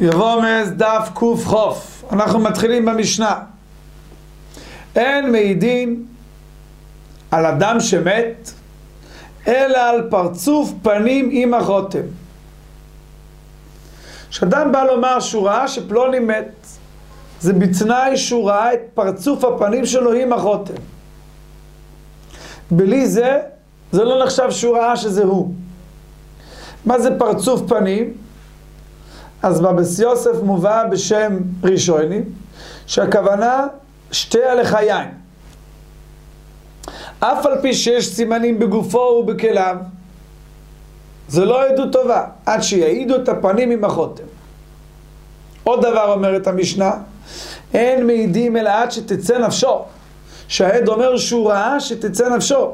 יבומס דף קוף חוף. אנחנו מתחילים במשנה. אין מעידין על אדם שמת אלא על פרצוף פנים עם החותם. כשאדם בא לומר שהוא ראה שפלוני מת, זה בתנאי שהוא ראה את פרצוף הפנים שלו עם החותם. בלי זה, זה לא נחשב שהוא ראה שזה הוא. מה זה פרצוף פנים? אז בבס יוסף מובא בשם ראשוני, שהכוונה שתי הלחיים. אף על פי שיש סימנים בגופו ובכליו, זה לא עדות טובה, עד שיעידו את הפנים עם החותם. עוד דבר אומרת המשנה, אין מעידים אלא עד שתצא נפשו. שהעד אומר שהוא ראה שתצא נפשו.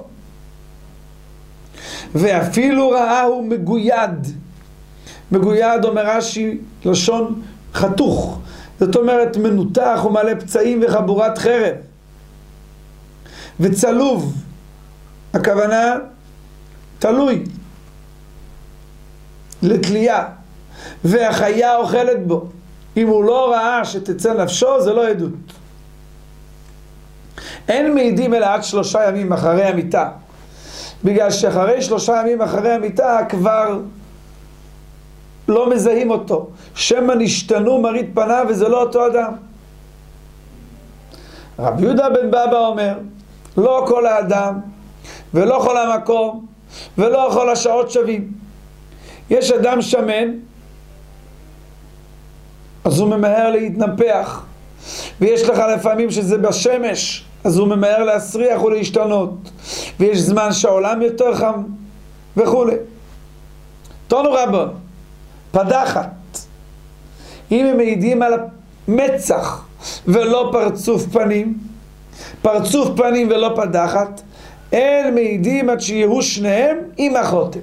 ואפילו ראה הוא מגויד. מגויד אומר רש"י לשון חתוך. זאת אומרת מנותח ומלא פצעים וחבורת חרב. וצלוב. הכוונה תלוי. לתלייה. והחיה אוכלת בו. אם הוא לא ראה שתצא נפשו, זה לא עדות. אין מעידים אלא עד 3 ימים אחרי המיטה. בגלל שאחרי 3 ימים אחרי המיטה כבר לא מזהים אותו. שמא נשתנו מראית פניו וזה לא אותו אדם. רבי יהודה בן בבא אומר, לא כל האדם ולא כל המקום ולא כל השעות שווים. יש אדם שמן, אז הוא ממהר להתנפח. ויש לך לפעמים שזה בשמש, אז הוא ממהר להסריח ולהשתנות. ויש זמן שהעולם יותר חם וכו'. תונו רבון, פדחת. אם הם מעידים על המצח ולא פרצוף פנים, פרצוף פנים ולא פדחת, אין מעידים עד שיהיו שניהם עם החותם.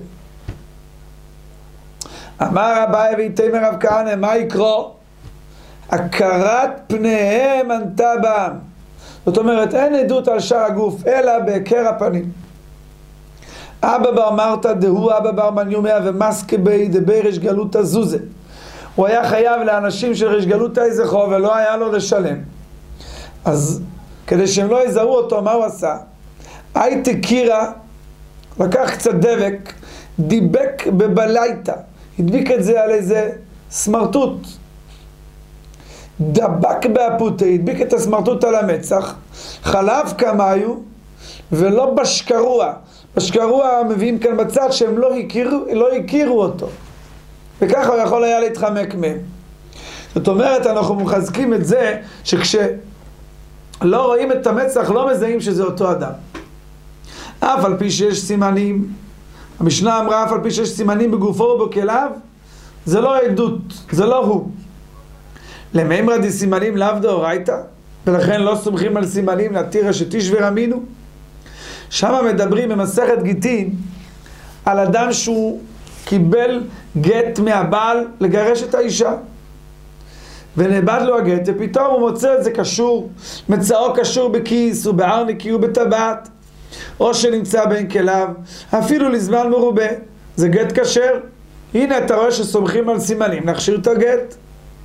אמר אביי ויתמר רב כהנא, מה יקרו? הכרת פניהם ענתה בם. זאת אומרת, אין עדות על שאר הגוף, אלא בהכר הפנים. אבא בר מרתא דהו אבא בר מניומיה ומסקה בי דבי ריש גלותא זוזה. הוא היה חייב לאנשים של ריש גלותא איזה חוב ולא היה לו לשלם. אז כדי שהם לא יזהו אותו, מה הוא עשה? הייתה קירה, לקח קצת דבק, דיבק בבלייתא. הדביק את זה על איזה סמרטוט. דבק באפוטה, הדביק את הסמרטוט על המצח, חלב כמה היו, ולא בשקרוע. בשקרוע מביאים כאן בצד שהם לא הכירו אותו. וככה הוא יכול היה להתחמק מהם. זאת אומרת, אנחנו מחזקים את זה, שכשלא רואים את המצח, לא מזהים שזה אותו אדם. אף על פי שיש סימנים, המשנה אמרה, אף על פי שיש סימנים בגופו ובכליו, זה לא עדות, זה לא הוא. למימרא דסימנים לאו דאורייתא, ולכן לא סומכים על סימנים להתיר אשת איש ורמינו. שם מדברים במסכת גיטין על אדם שהוא קיבל גט מהבעל לגרש את האישה. ונאבד לו הגט, ופתאום הוא מוצא את זה קשור, מצאו קשור בכיס ובארניקי ובטבעת, או שנמצא בין כליו, אפילו לזמן מרובה. זה גט כשר. הנה אתה רואה שסומכים על סימנים, נכשיר את הגט.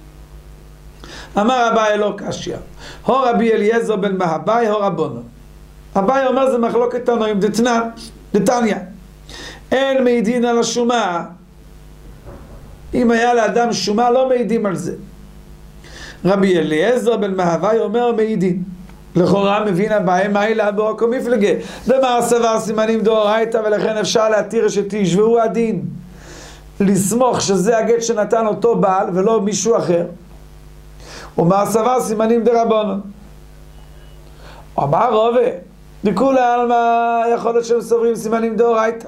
אמר אביי לא קשיא. הו רבי אליעזר בן מהבאי הו רבונו. אביי אומר זה מחלוקת תנועים דתניא. אין מעידין על השומה. אם היה לאדם שומה לא מעידים על זה. רבי אליעזר בן מהבאי אומר מעידין. לכאורה מבין אביי מהי לאבו עקו מפלגה. דמר סבר סימנים דאורייתא ולכן אפשר להתיר אשת איש והוא הדין. לסמוך שזה הגט שנתן אותו בעל ולא מישהו אחר. ומר סבר סימנים דרבנן. אמר רובה, דכולי עלמא יכול להיות שהם סוברים סימנים דאורייתא.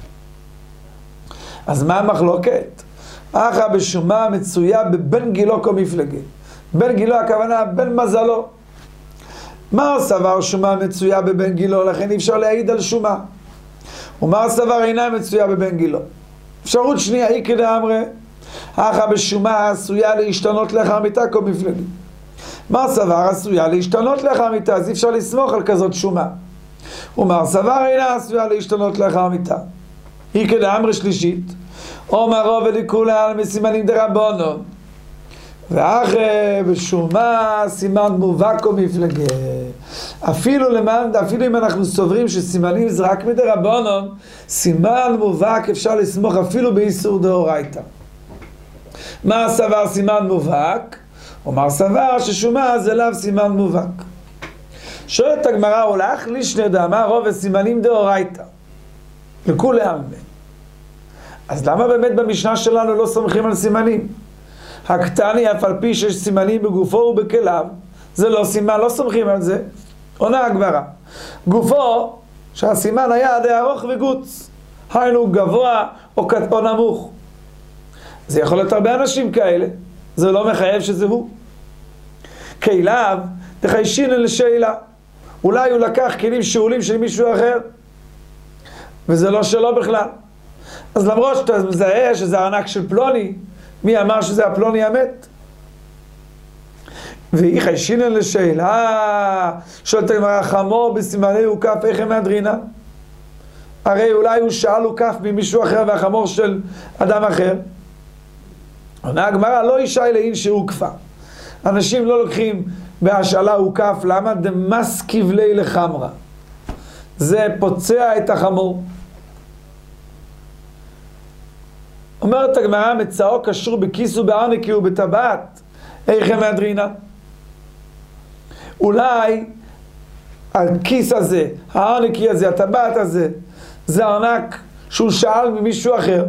אז מה המחלוקת? אחא בשומה מצויה בבן גילו כמפלגה. בן גילו הכוונה בן מזלו. מר סבר שומה מצויה בבן גילו, לכן אי אפשר להעיד על שומה. ומר סבר אינה מצויה בבן גילו. אפשרות שנייה היא כדאמרי, אחא בשומה עשויה להשתנות לאחר מיתה כמפלגה. מר סבר עשויה להשתנות לאחר מיתה, אז אי אפשר לסמוך על כזאת שומה. ומר סבר אינה עשויה להשתנות לאחר מיתה. היא כדאמרי שלישית, אומר רוב ולכולי על מסימנים דרבנן. ואחרי בשומה סימן מובהק או מפלגה. אפילו אם אנחנו סוברים שסימנים זה רק מדי רבונון, סימן מובהק אפשר לסמוך אפילו באיסור דאורייתא. מה סבר סימן מובהק? אומר סבר ששומה זה לאו סימן מובהק. שואלת הגמרא, הולך לישנא דאמר רוב סימנים דאורייתא לכולי עלמא. אז למה באמת במשנה שלנו לא סומכים על סימנים? הקטני אף על פי שיש סימנים בגופו ובכליו, זה לא סימן, לא סומכים על זה. עונה הגמרא, גופו שהסימן היה די ארוך וגוץ, היינו גבוה או נמוך. זה יכול להיות הרבה אנשים כאלה, זה לא מחייב שזה הוא. כליו תחיישין לשאלה, אולי הוא לקח כלים שאולים של מישהו אחר וזה לא שלו בכלל. אז למרות שאתה מזהה שזה ארנק של פלוני, מי אמר שזה הפלוני המת? והיא חיישינן לשאלה, שואלת הגמרא, חמור בסימני הוקף, איך הם מהדרינה? הרי אולי הוא שאל הוקף ממישהו אחר והחמור של אדם אחר. עונה הגמרא, לא אישה אלאין שהוקפה. אנשים לא לוקחים בהשאלה הוקף, למה? דמס כבלי לחמרה. זה פוצע את החמור. אומרת הגמרא, מצאו קשור בכיס ובארנקי ובטבעת, איך הם מהדרינה? אולי הכיס הזה, הארנקי הזה, הטבעת הזה, זה ארנק שהוא שאל ממישהו אחר,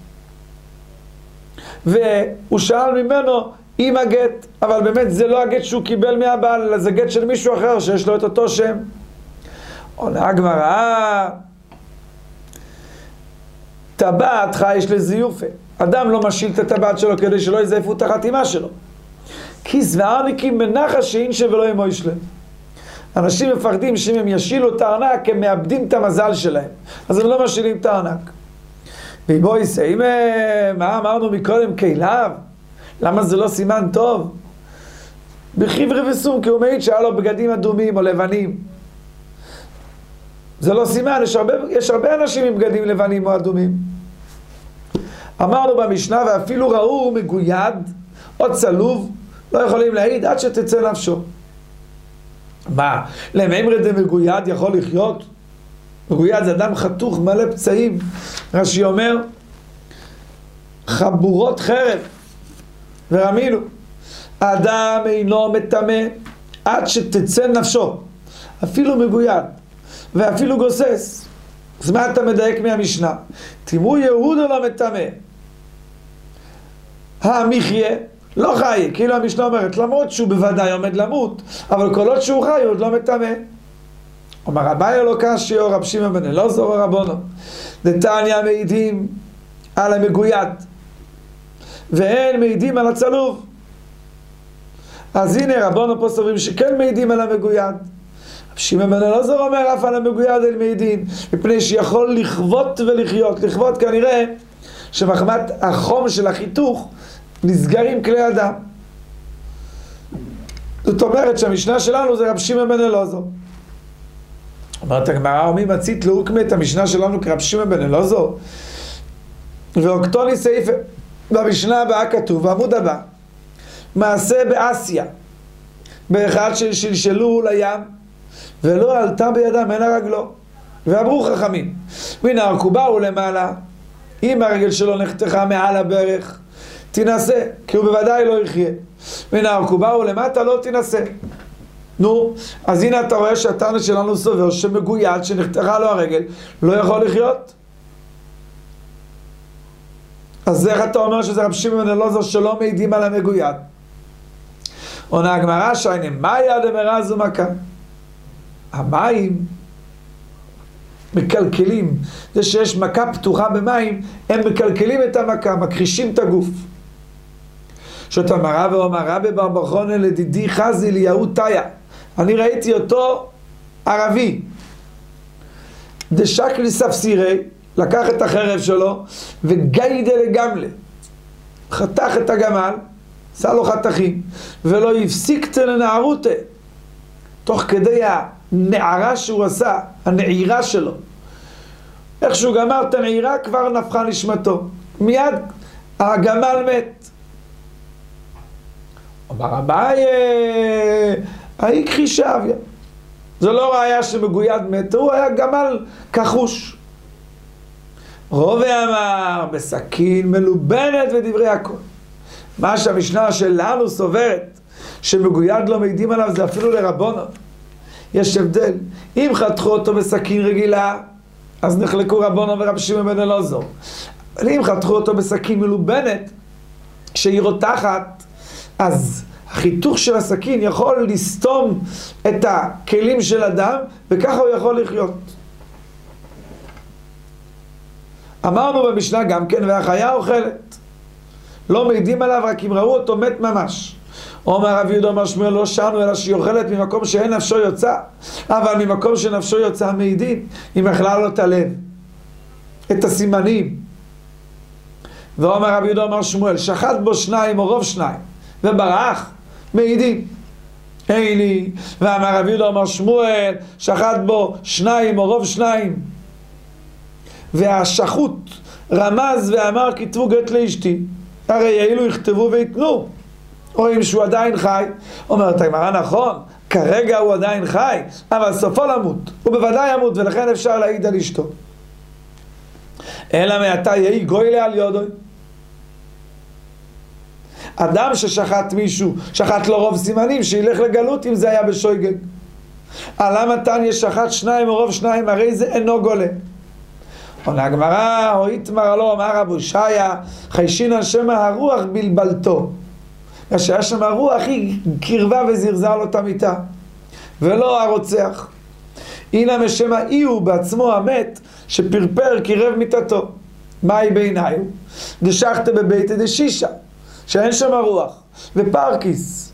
והוא שאל ממנו עם הגט, אבל באמת זה לא הגט שהוא קיבל מהבעל, אלא זה גט של מישהו אחר שיש לו את אותו שם. עונה הגמרא, טבעת יש לזיופה. אדם לא משיל את הטבעת שלו כדי שלא יזייפו את החתימה שלו. כיס וארנקים מנחש שאינשה ולא ימו ישלם. אנשים מפחדים שאם הם ישילו את הארנק הם מאבדים את המזל שלהם, אז הם לא משילים את הארנק. ובואי אם מה אמרנו מקודם כליו? למה זה לא סימן טוב? בחיברי וסום, כי הוא מעיד שהיה לו בגדים אדומים או לבנים. זה לא סימן, יש הרבה אנשים עם בגדים לבנים או אדומים. אמרנו במשנה, ואפילו ראו מגויד או צלוב, לא יכולים להעיד עד שתצא נפשו. מה? למאמרי דמגויד יכול לחיות? מגויד זה אדם חתוך מלא פצעים. רש"י אומר, חבורות חרב ורמינו. האדם אינו מטמא עד שתצא נפשו. אפילו מגויד ואפילו גוסס. אז מה אתה מדייק מהמשנה? תימו יהודו לא מטמא, המחיה לא חי, כאילו המשנה אומרת, למרות שהוא בוודאי עומד למות, אבל כל עוד שהוא חי הוא עוד לא מטמא. אומר אביי לא קשי או רב שמעון בן אלעזר או רבנו דתניא מעידים על המגויד ואין מעידים על הצלוב. אז הנה רבנו פה סוברים שכן מעידים על המגויד. רב שמעון בן אלעזר אומר אף על המגויד אין מעידים, מפני שיכול לחוות ולחיות. לחוות כנראה שמחמת החום של החיתוך נסגרים כלי אדם. זאת אומרת שהמשנה שלנו זה רב שמעון בן אלעזר. אומרת הגמרא, ומי מצית לעוקמה את המשנה שלנו כרב שמעון בן אלעזר? ואוקטוני סעיף במשנה הבאה כתוב, בעמוד הבא, מעשה באסיה, באחד ששלשלו לים ולא עלתה בידם אין הרגלו, ואמרו חכמים, והנה הרכובה הוא למעלה, אם הרגל שלו נחתכה מעל הברך תנסה, כי הוא בוודאי לא יחיה. והנה הרכובה הוא למטה לא תנסה. נו, אז הנה אתה רואה שהתנא שלנו סובר שמגויד שנחתכה לו הרגל לא יכול לחיות. אז איך אתה אומר שזה רב שמעון בן אלעזר שלא מעידים על המגויד? עונה הגמרא שיינה מאיה דמרז ומכה. המים מקלקלים, זה שיש מכה פתוחה במים הם מקלקלים את המכה, מכחישים את הגוף. שאתה מראה ואומרה בבר חונה לדידי חזי ליהו תיה, אני ראיתי אותו ערבי דשק לספסירי, לקח את החרב שלו וגיידה לגמלה, חתך את הגמל, עשה לו חתכים ולא יפסיק לנערותה, תוך כדי הנערה שהוא עשה, הנעירה שלו, איך שהוא גמר את הנעירה כבר נפחה נשמתו, מיד הגמל מת. אמר אביי, ההיא כחישה אביה. זה לא ראיה שמגויד מת, הוא היה גמל כחוש. רובה אמר, בסכין מלובנת ודברי הכל. מה שהמשנה שלנו סוברת, שמגויד לא מעידים עליו, זה אפילו לרבונות. יש הבדל. אם חתכו אותו בסכין רגילה, אז נחלקו רבונות ורב שמעון בן אלעזר. אבל אם חתכו אותו בסכין מלובנת, שהיא רותחת, אז החיתוך של הסכין יכול לסתום את הכלים של אדם, וככה הוא יכול לחיות. אמרנו במשנה גם כן, והחיה אוכלת. לא מעידים עליו, רק אם ראו אותו מת ממש. אומר רב יהודה אומר שמואל, לא שנו אלא שהיא אוכלת ממקום שאין נפשו יוצא, אבל ממקום שנפשו יוצא מעידים, אם אכלה לו את הלב, את הסימנים. ואומר רב יהודה אומר שמואל, שחט בו שניים או רוב שניים, וברח, מעידים. אין לי. ואמר רב יהודה אומר שמואל, שחט בו שניים או רוב שניים, והשחוט רמז ואמר כתבו גט לאשתי, הרי אילו יכתבו ויתנו, רואים שהוא עדיין חי. אומרת הגמרא, נכון, כרגע הוא עדיין חי, אבל סופו למות, הוא בוודאי ימות, ולכן אפשר להעיד על אשתו. אלא מעתה יהי גוילה על יודוי. אדם ששחט מישהו, שחט לו רוב סימנים, שילך לגלות אם זה היה בשויגג. למה תניא שחט שניים או רוב שניים, הרי זה אינו גולה. עונה הגמרא, או איתמר לו, אמר רב הושעיה, חיישין על שם הרוח בלבלתו. כשהיה שם הרוח, היא קרבה וזרזה לו את המיטה, ולא הרוצח. הנה משמע אי הוא בעצמו המת, שפרפר קירב מיטתו. מהי בעיניי? דשחת בבית דשישה, שאין שם הרוח, ופרקיס.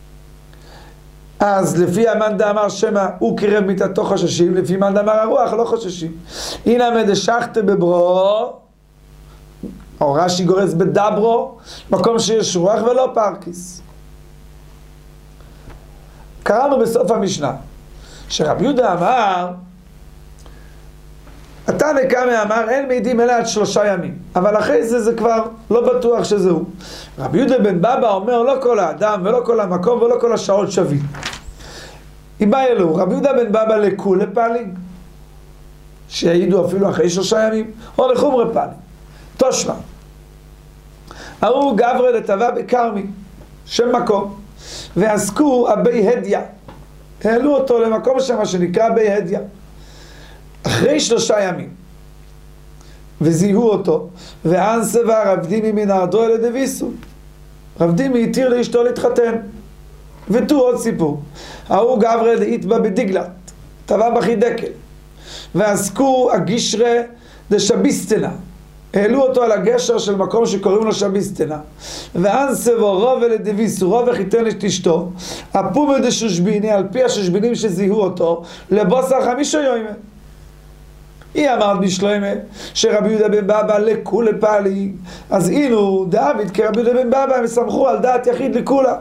אז לפי המאן דאמר שמא הוא קירב מיטתו חוששים, לפי מאן דאמר הרוח לא חוששים. הנה מדשחת בברו, או רש"י גורס בדברו, מקום שיש רוח ולא פרקיס. קראנו בסוף המשנה, שרב יהודה אמר, התנא קמא אמר, אין מעידים אלא עד 3 ימים. אבל אחרי זה כבר לא בטוח שזהו. רב יהודה בן בבא אומר, לא כל האדם ולא כל המקום ולא כל השעות שווים. אם בא אלו, רב יהודה בן בבא לכולי פאלינג, שהעידו אפילו אחרי 3 ימים, או לחומרי פאלינג. תושמע. ההוא גברא לטבע בקרמי, שם מקום, ועסקו אבי הדיה. העלו אותו למקום שם שנקרא אבי הדיה. אחרי 3 ימים, וזיהו אותו, ואנסבה רב דימי מנהרדו אלה דביסו. רב דימי התיר לאשתו להתחתן. ותו עוד סיפור. ההוא גברא דאיתבא בדיגלת, טבע בחידקל, ועסקו הגישרה דשביסטנה. העלו אותו על הגשר של מקום שקוראים לו שביסטנה. ואנסבו רובה לדביסו, רובה חיתן את אשתו, הפומו דשושביני, על פי השושבינים שזיהו אותו, לבוסר 5 ימים. היא אמרת בשלמה שרבי יהודה בן בבא לכולי פאלינג, אז אינו דוד כרבי יהודה בן בבא, הם סמכו על דעת יחיד לכולה.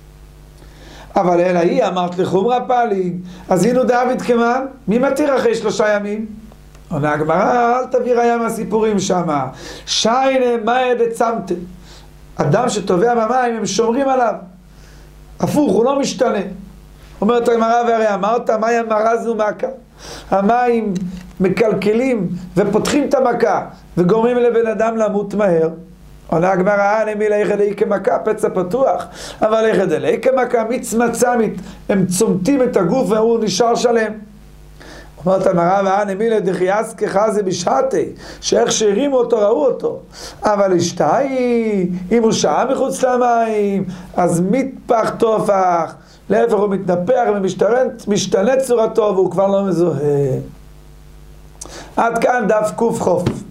אבל אלא היא אמרת לחומרה פאלינג, אז אינו דוד כמן, מי מתיר אחרי 3 ימים? עונה הגמרא, אל תביא ראיה מהסיפורים שמה. שיינה מאי דצמתה, אדם שטובע במים הם שומרים עליו, הפוך, הוא לא משתנה. אומרת הגמרא, והרי אמרת מים מרזנו מכה, המים מקלקלים ופותחים את המכה וגורמים לבן אדם למות מהר. עונה הגמרא, נמי לאיכא דאי כמכה, פצע פתוח, אבל איכא דאי כמכה מצמצמית, הם צומתים את הגוף והוא נשאר שלם. אומרת הגמרא, נמי לדחייס כחזה בשעתי, שאיך שהרימו אותו ראו אותו, אבל אשתהי, אם הוא שעה מחוץ למים, אז מתפח תופח, להפך הוא מתנפח ומשתנה צורתו והוא כבר לא מזוהה. עד כאן דף קוף חוף.